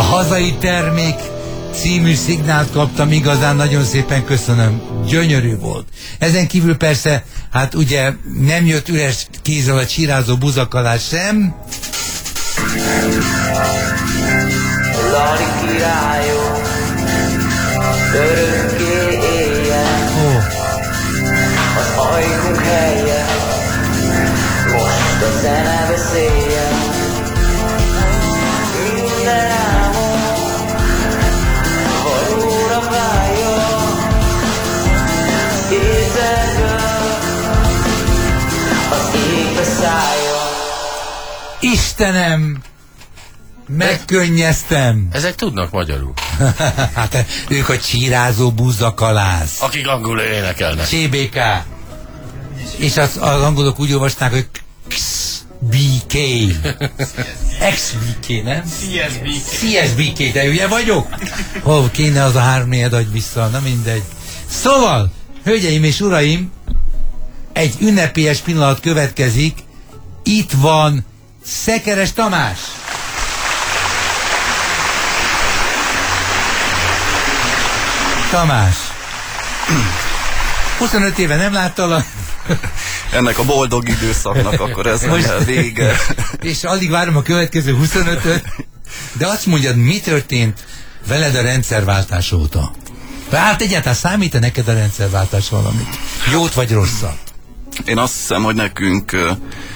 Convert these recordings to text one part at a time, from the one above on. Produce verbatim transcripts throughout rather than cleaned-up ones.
hazai termék című szignált kaptam, igazán nagyon szépen köszönöm, gyönyörű volt. Ezen kívül persze, hát ugye nem jött üres kézzel a csírázó buzakalás sem. Lali királyok, örökké éljen, oh. az ajkunk helye, most a zene beszéljen. Minden álmom valóra váljon, ételből az égbe szálljon. Istenem! Megkönnyeztem! Ezek tudnak magyarul. Hát ők a csírázó buzakalász. Akik angolul énekelnek. cé bé ká. És az, az angolok úgy olvasták, hogy X B K. X B K, nem? C S B K, de ugye vagyok? Hol kéne az a három négyed adj vissza, na mindegy. Szóval, hölgyeim és uraim, egy ünnepélyes pillanat következik. Itt van Szekeres Tamás. Tamás, huszonöt éve nem láttalak. Ennek a boldog időszaknak akkor ez most a vége. És alig várom a következő huszonötöt. De azt mondjad, mi történt veled a rendszerváltás óta? Hát egyáltalán számít-e neked a rendszerváltás valamit? Jót vagy rosszat? Én azt hiszem, hogy nekünk,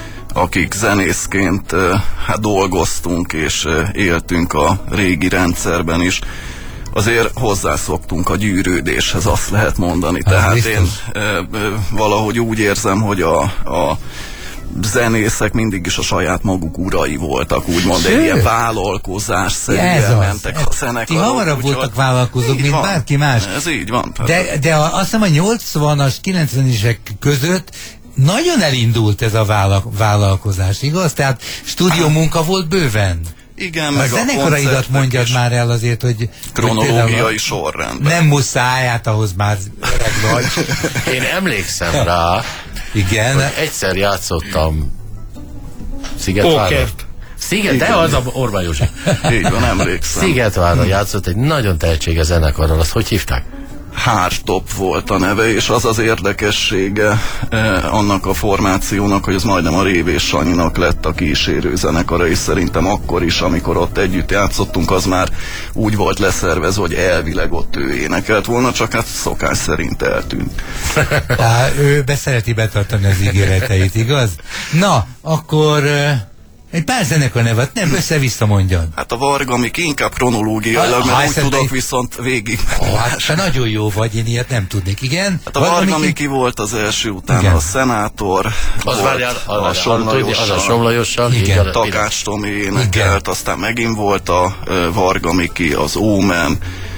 akik zenészként hát dolgoztunk és éltünk a régi rendszerben is, azért hozzászoktunk a gyűrődéshez, azt lehet mondani. Hát Tehát biztos. én e, e, valahogy úgy érzem, hogy a, a zenészek mindig is a saját maguk urai voltak, úgymond egy ilyen vállalkozásszerűen mentek a zenekarok. Ti hamarabb voltak vállalkozók, mint van. Bárki más. Ez így van. De, de a, azt hiszem a nyolcvanas, kilencvenesek között nagyon elindult ez a vállal, vállalkozás, igaz? Tehát stúdiómunka volt bőven. Igen, a meg a zenekaraidat mondjad már el azért, hogy kronológiai sorrendben. Nem muszáj, hát ahhoz már öreg vagy. Én emlékszem rá, igen, hogy egyszer játszottam Szigetvárra. Sziget, de az a Orbán József. Így van, emlékszem. Szigetvárra játszott egy nagyon tehetséges zenekarral, azt hogy hívták? Hardtop volt a neve, és az az érdekessége eh, annak a formációnak, hogy ez majdnem a Révés Sanyinak lett a kísérő zenekara, és szerintem akkor is, amikor ott együtt játszottunk, az már úgy volt leszervezve, hogy elvileg ott ő énekelt volna, csak hát szokás szerint eltűnt. Tá, ő beszereti betartani az ígéreteit, igaz? Na, akkor... Egy pár zenekar nevet, nem össze-vissza mondjad. Hát a Varga, amik inkább kronológiailag, mert úgy tudok viszont végig. Ó, hát te nagyon jó vagy, én ilyet nem tudnék, igen. Hát a Varga Miki volt az első, utána igen. A Szenátor, az várjál, a, a, a Somlajossal, az a Somlajossal, igen, Takács Tomi énekelt, aztán megint volt a uh, Varga Miki, az Ómen,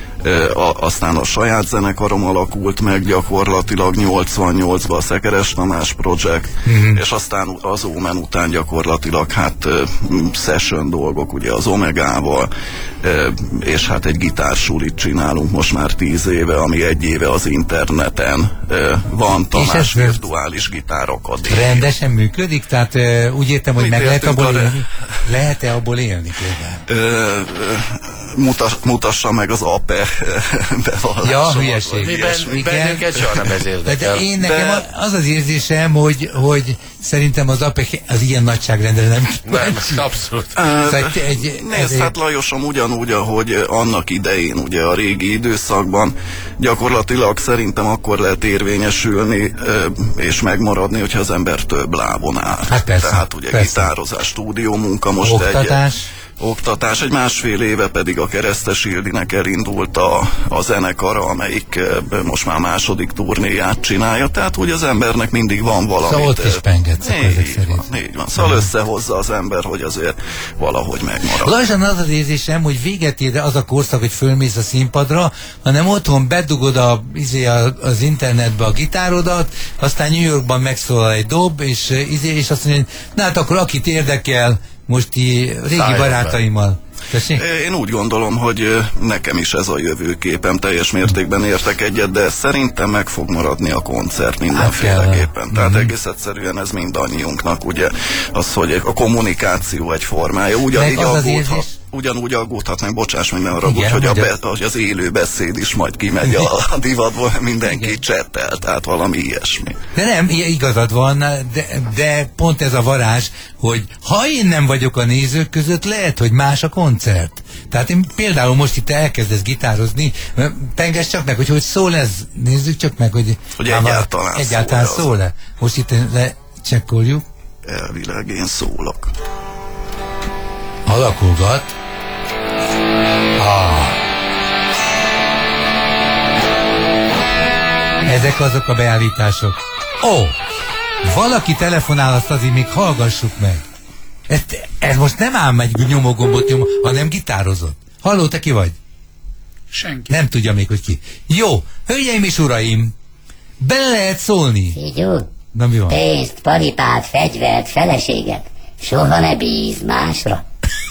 E, a, aztán a saját zenekarom alakult meg gyakorlatilag nyolcvannyolcban a Szekeres Tamás Project, mm-hmm. és aztán az Ómen után gyakorlatilag hát uh, session dolgok ugye az Omegával, uh, és hát egy gitársulit csinálunk most már tíz éve, ami egy éve az interneten uh, van, Tamás Virtuális Gitárakadémia. Rendesen működik? Tehát uh, úgy értem, hogy Mit meg lehet abból re... élni? Lehet-e abból élni például? Uh, uh, mutas, mutassa meg az á pé e bevallásomat. Ja, hülyeség. Miben, bennünket soha nem ez érdekel. De én nekem de... az az érzésem, hogy, hogy szerintem az á pé e az ilyen nagyságrendre nem nem, abszolút. Uh, szóval egy, nézd, egy... hát Lajosom ugyanúgy, ahogy annak idején, ugye a régi időszakban gyakorlatilag szerintem akkor lehet érvényesülni és megmaradni, hogyha az ember több lábon áll. Hát persze, Tehát ugye persze. Gitározás, stúdiómunka, most oktatás. egy oktatás, egy másfél éve pedig a Keresztes Ildinek elindult a, a zenekara, amelyik most már második turnéját csinálja, tehát hogy az embernek mindig van valami. Szóval ott is pengetsz, ezek szerint. Van, így van. Szóval összehozza az ember, hogy azért valahogy megmarad. Lassan az az érzésem, hogy véget ér az a korszak, hogy fölmész a színpadra, hanem otthon bedugod a, izé, a, az internetbe a gitárodat, aztán New Yorkban megszólal egy dob, és, izé, és azt mondja, hogy na hát akkor akit érdekel, most í régi Szálljon barátaimmal. Tessék? Én úgy gondolom, hogy nekem is ez a jövőképem, teljes mértékben értek egyet, de szerintem meg fog maradni a koncert mindenféleképpen. Hát tehát mm-hmm. egész egyszerűen ez mindannyiunknak, ugye, az, hogy a kommunikáció egy formája. Ugyanígy az az érzés, ugyanúgy aggódhatnánk, bocsáss meg, ne arra, úgy, hogy, a be, hogy az élő beszéd is majd kimegy a, a divatból, mindenki igen. csettel, tehát valami ilyesmi. De nem, igazad van, de, de pont ez a varázs, hogy ha én nem vagyok a nézők között, lehet, hogy más a koncert. Tehát én például most itt elkezdesz gitározni, penges csak meg, hogy hogy szól ez, nézzük csak meg, hogy, hogy egyáltalán, egyáltalán szól-e. Most itt lecsekkoljuk. Elvileg én szólok. Alakulgat. Ah. Ezek azok a beállítások. Ó, valaki telefonál, azt azért még hallgassuk meg. Ez, ez most nem ám egy nyomógombot nyom, hanem gitározott. Halló, te ki vagy? Senki. Nem tudja még, hogy ki. Jó, hölgyeim és uraim, bele lehet szólni. Figyú, na mi van? pénzt, paripát, fegyvert, feleséget. Soha ne bíz másra.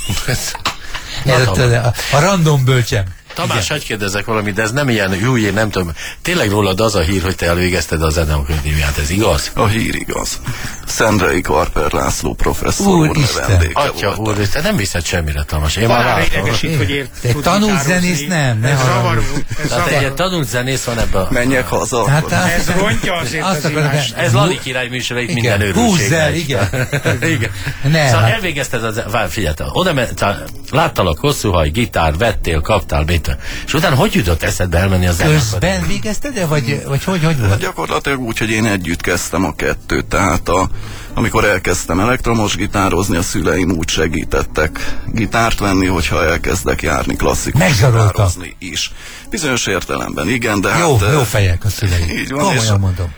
Ez a, a, a random bölcsem. Tamás, hagyj kérdezzek valamit, de ez nem ilyen júj, én nem tudom. Tényleg rólad az a hír, hogy te elvégezted a Zeneakadémiát, ez igaz? A hír igaz. Szendrei Karper László professzor úr, úr vendége Atya úr, te nem viszed semmire, Tamás. Én már látom. Idegesít, hogy ért, te tanult zenész nem, ne ez zavaró. Tehát egy ilyen tanult zenész van ebben. Menjek haza. Hát, ez rontja azért az imást. Ez Lali király műsora, itt minden őrültség. Húzz el, igen. igen. Ne, szóval hát. elvégezted az... Várj, figyelj, oda ment, láttalak hosszú haj, gitár, vettél, kaptál, mit. És utána hogy jutott eszedbe elmenni a Zeneakadémiára? Közben végezted-e, vagy, vagy hogy, hogy volt? Hát gyakorlatilag úgy, hogy én együtt kezdtem a kettőt, tehát a, amikor elkezdtem elektromos gitározni, a szüleim úgy segítettek gitárt venni, hogyha elkezdek járni klasszikus gitározni is. Bizonyos értelemben igen, de jó, hát... Jó fejek a szüleim. Így van, komolyan mondom.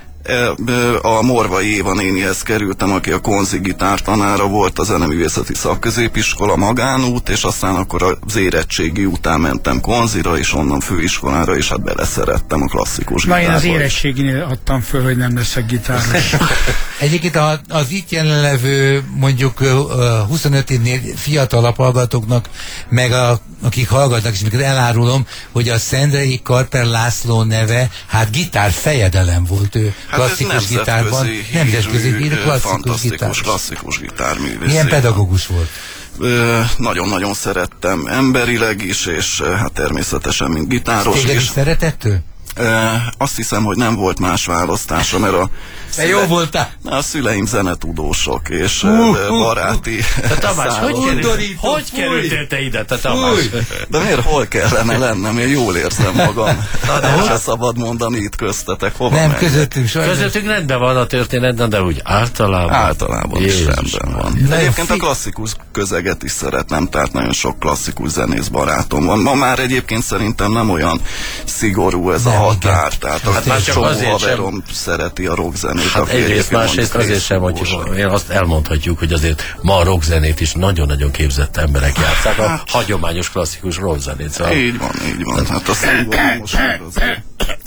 A Morvai Éva nénihez kerültem, aki a konzi gitártanára volt, a Zeneművészeti Szakközépiskola magánút, és aztán akkor az érettségi után mentem konzira, és onnan főiskolára, és hát beleszerettem a klasszikus gitárba. Na én az érettséginél adtam föl, hogy nem leszek gitáros. Egyébként az itt jelenlevő mondjuk huszonöt évnél fiatalabb hallgatóknak, meg a, akik hallgatnak, és mikor elárulom, hogy a Szendrei Karper László neve, hát gitár fejedelem volt ő. Hát klasszikus gitárban, nemzetközi hírű klasszikus gitár. klasszikus gitárművész. Milyen pedagógus volt? Nagyon-nagyon szerettem emberileg is, és hát természetesen, mint gitáros. Téged is szeretett ő? Azt hiszem, hogy nem volt más választása, mert a szüle... jó voltál? A szüleim zenetudósok, és uh, uh, baráti uh, Tamás, hogy, kerül, hogy kerültél te ide, te Tamás? De miért, hol kellene lennem? Én jól érzem magam. Na, de se szabad mondani itt köztetek. Hova nem, menjek? közöttünk sajnos. Közöttünk rendben van a történet, de úgy általában. Általában is rendben van. De egyébként a klasszikus közeget is szeretem, tehát nagyon sok klasszikus zenész barátom van. Ma már egyébként szerintem nem olyan szigorú ez nem, a határ, igen. Tehát hát az csomó haverom szereti a rockzenét. Hát egyrészt, másrészt azért sem, hogy én azt elmondhatjuk, hogy azért ma a rockzenét is nagyon-nagyon képzett emberek játszák, a hát, hagyományos klasszikus rockzenét. Szóval... Így van, így van. Hát a szigorú most már azért...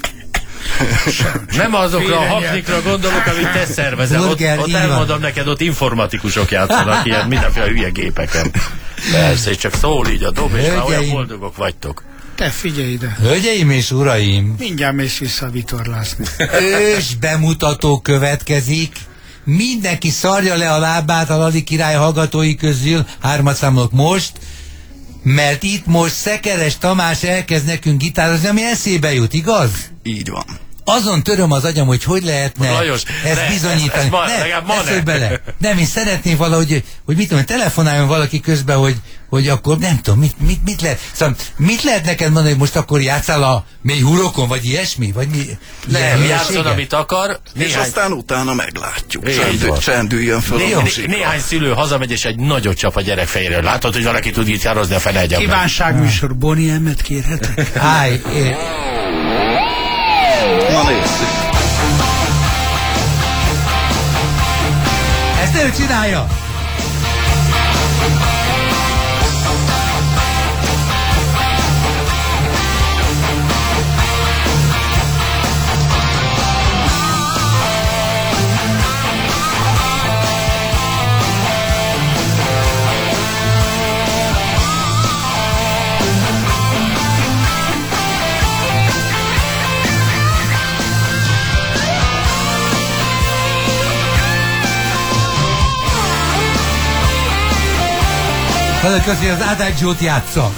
Nem azokra a haknikra gondolok, amit te szervezel. Ott, ott elmondom neked, ott informatikusok játszanak ilyen mindenféle hülye gépeken. Persze, és csak szól így a dob, és már olyan boldogok vagytok. Te figyelj ide. Hölgyeim és uraim. Mindjárt mész vissza a vitorlászni. Ős bemutató következik. Mindenki szarja le a lábát a Lali király hallgatói közül. Hármat számolok most. Mert itt most Szekeres Tamás elkezd nekünk gitározni, ami eszébe jut, igaz? Így van. Azon töröm az agyam, hogy hogy lehetne Lajos, ezt ne, bizonyítani. ez, ez ma, ne, ne bele. Nem, én szeretném valahogy, hogy mit tudom, telefonáljon valaki közben, hogy, hogy akkor nem tudom, mit, mit, mit lehet. Szóval mit lehet neked mondani, hogy most akkor játszál a mély hurokon, vagy ilyesmi? Vagy mi? Nem, játszol, amit akar. Néhány... És aztán utána meglátjuk. Csendül, csendüljön fel né, a né, Néhány szülő hazamegy, és egy nagyot csap a gyerek fejéről. Látod, hogy valaki tud gitározni, a fene egyen. Kívánságműsor, Bonnie M-et kérhetek? Háj, é... Na nézzük. Ezt ő csinálja! Nagyon köszi, az Adagio-t játsza.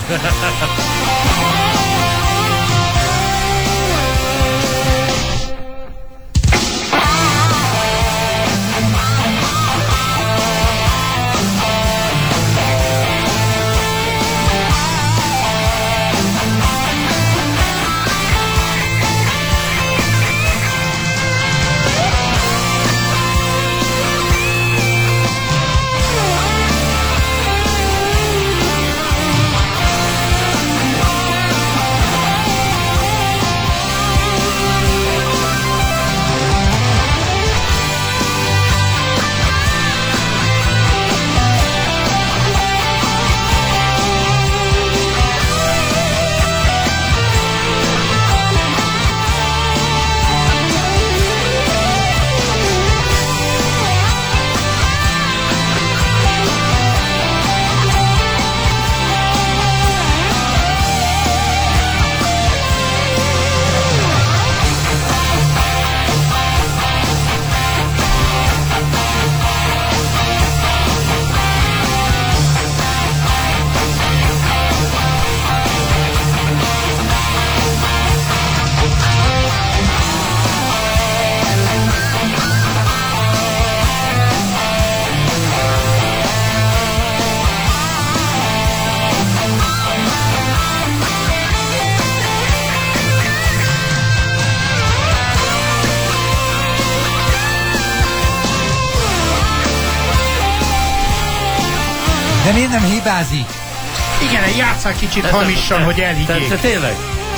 De miért nem hibázik? Igen, játsszák kicsit te, hamisan, te, hogy elhiggyék. Te, te tényleg?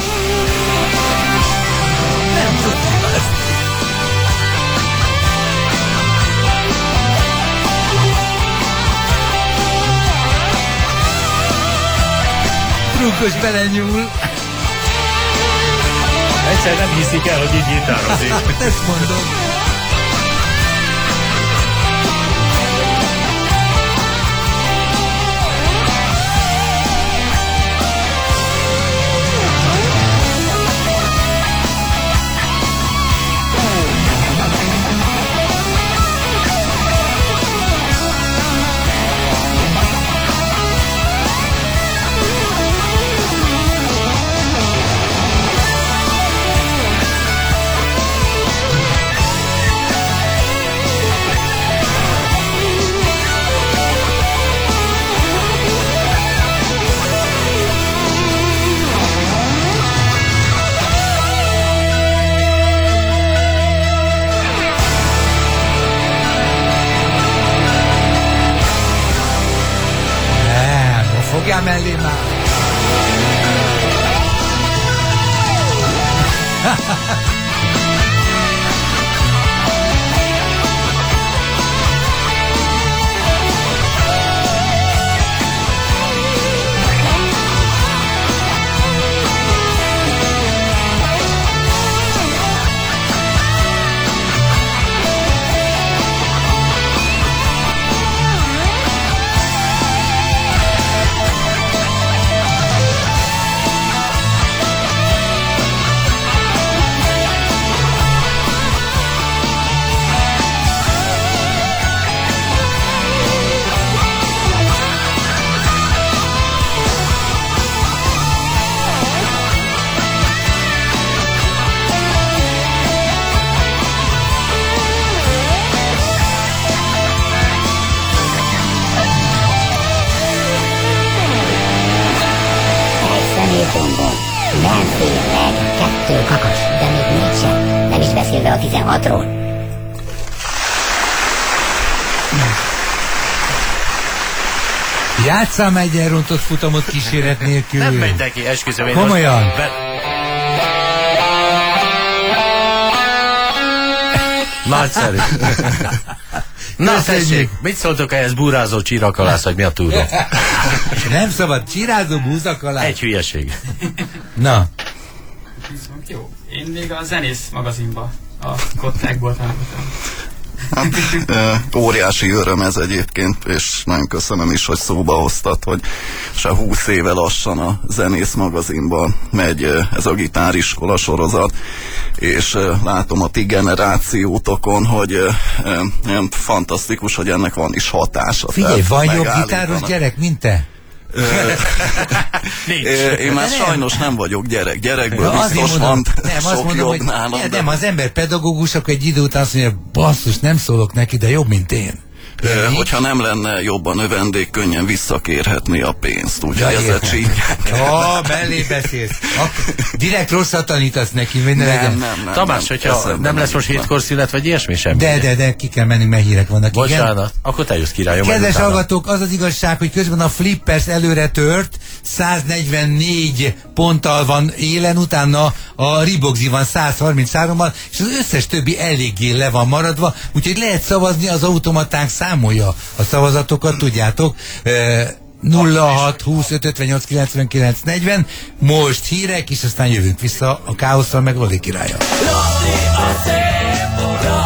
Nem tud hibázni. Trunkos belenyúl. Egyszer nem hiszik el, hogy így gitározik. Ezt mondom. Fogjál mellé már! Személytombon nem fér meg kettő kakas, de még mégsem, nem is beszélve a tizenhatról. Játsszám egy elrontott futamot kíséret nélkül. Nem megy neki, esküszöm én. Komolyan? Most... Be... Nagyszerű. Na tessék, mit szóltok ehhez búrázó csirakalász, vagy mi a túró? Nem szabad csirázó búzakalász. Egy hülyeség. Na. Jó, én még a zenész magazinba, a kottákból tanultam. Hát, e, óriási öröm ez egyébként, és nagyon köszönöm is, hogy szóba hoztad, hogy se húsz éve lassan a zenész magazinban megy ez a gitáriskola sorozat, és e, látom a ti generációtokon, hogy e, e, fantasztikus, hogy ennek van is hatása. Figyelj, van jobb gitáros gyerek, mint te? Én már sajnos nem vagyok gyerek. Gyerekből ja, biztos mondom, van nem, sok azt mondom, jobb hogy nálam. nem, de... nem, az ember pedagógus, akkor egy idő után azt mondja, basszus, nem szólok neki, de jobb, mint én. E, hogyha nem lenne jobb a növendék, könnyen visszakérhetné a pénzt, úgyhogy ja, ezzel csípják. Ó, mellé beszélsz. Akkor direkt rosszat tanítasz neki, hogy ne nem, legyen. nem, nem, Tamás, nem, hogyha nem lesz most hétkor szünet, vagy ilyesmi semmi. De, de, de, ki kell mennünk, mert hírek vannak. Bocsánat, igen? akkor te jössz királyom. Kedves hallgatók, az az igazság, hogy közben a Flippers előre tört, száznegyvennégy ponttal van élen, utána a Riboxi van száz harminchárommal, és az összes többi eléggé le van maradva, úgyhogy lehet szavazni, az automatánk számolja a szavazatokat, tudjátok, nulla hat huszonöt ötvennyolc kilencvenkilenc negyven, most hírek, és aztán jövünk vissza a Káosztal meg Lodi királya. Lodi a szép ura.